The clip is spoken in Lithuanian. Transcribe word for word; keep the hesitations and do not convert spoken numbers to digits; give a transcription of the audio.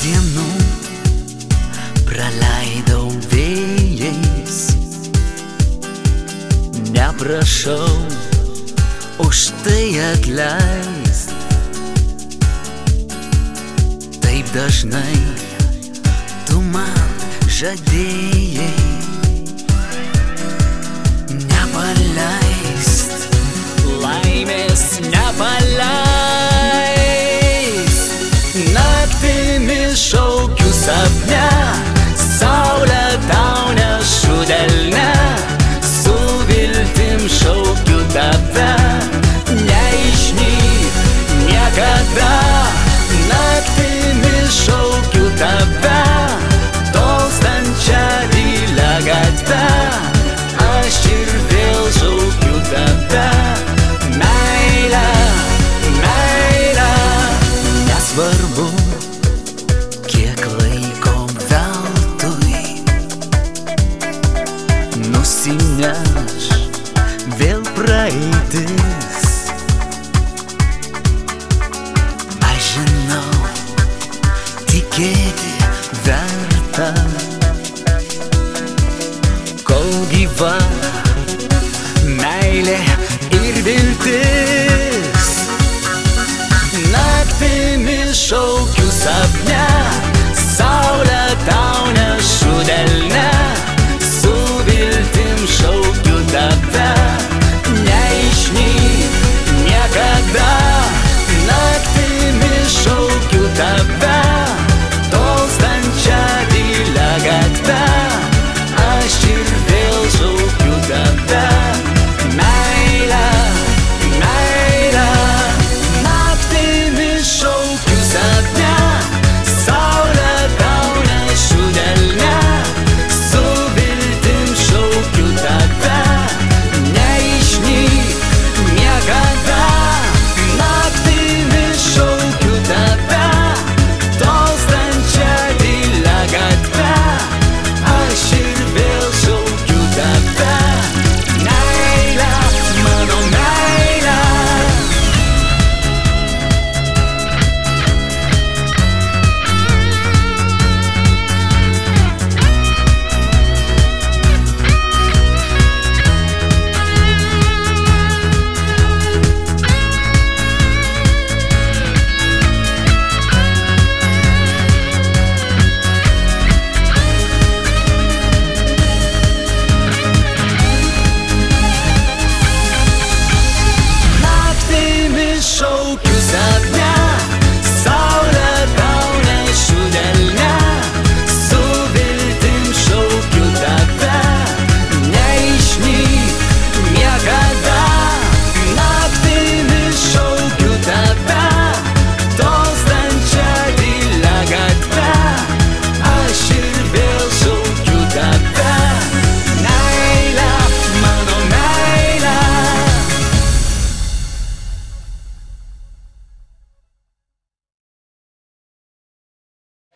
dienų praleidau vėjais. Neprašau už tai atleist. Taip dažnai tu man žadėjai nepaleist, laimės nepaleist. Naktimis šaukiu sapne, saulę tau nešu delne, su viltim šaukiu tave, neišnyk niekada. Naktimis šaukiu tave, tolstančią tylią gatvę, aš ir vėl šaukiu tave. Meilė, meilė, nesvarbu, kiek laiko veltui, nusineš vėl praeitis. Aš žinau, tikėti verta, kol gyva meilė ir viltis. Naktimis šaukiu sapne,